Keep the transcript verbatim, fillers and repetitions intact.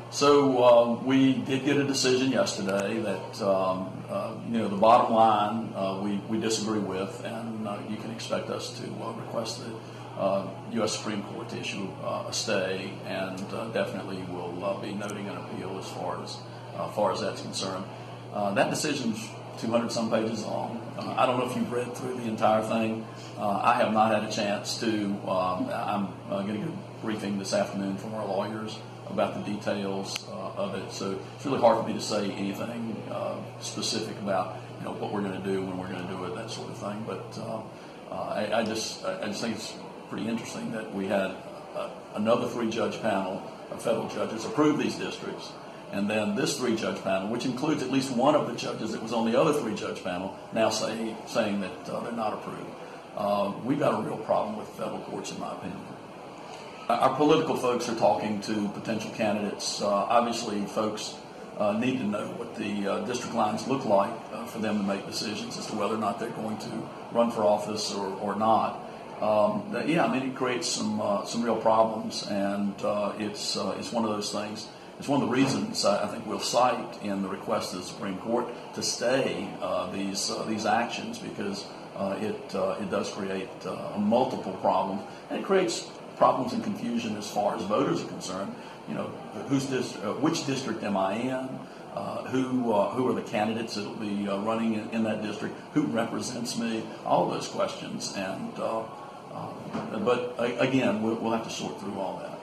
So uh, we did get a decision yesterday that um, uh, you know the bottom line uh, we we disagree with, and uh, you can expect us to uh, request the uh, U S Supreme Court to issue uh, a stay, and uh, definitely will uh, be noting an appeal as far as uh, far as that's concerned. Uh, that decision's two hundred some pages long. Uh, I don't know if you've read through the entire thing. Uh, I have not had a chance to. Um, I'm uh, going to get a briefing this afternoon from our lawyers about the details uh, of it. So it's really hard for me to say anything uh, specific about you know what we're going to do, when we're going to do it, that sort of thing. But uh, uh, I, I just I just think it's pretty interesting that we had uh, another three-judge panel of federal judges approve these districts. And then this three-judge panel, which includes at least one of the judges that was on the other three-judge panel, now say, saying that uh, they're not approved. Uh, we've got a real problem with federal courts, in my opinion. Our political folks are talking to potential candidates. Uh, obviously, folks uh, need to know what the uh, district lines look like uh, for them to make decisions as to whether or not they're going to run for office or, or not. Um, that, yeah, I mean, it creates some uh, some real problems, and uh, it's uh, it's one of those things. It's one of the reasons I think we'll cite in the request to the Supreme Court to stay uh, these uh, these actions, because uh, it uh, it does create uh, multiple problems, and it creates problems and confusion as far as voters are concerned. You know, who's this? Uh, which district am I in? Uh, who uh, who are the candidates that will be uh, running in, in that district? Who represents me? All those questions, and uh, uh, but uh, again, we'll, we'll have to sort through all that.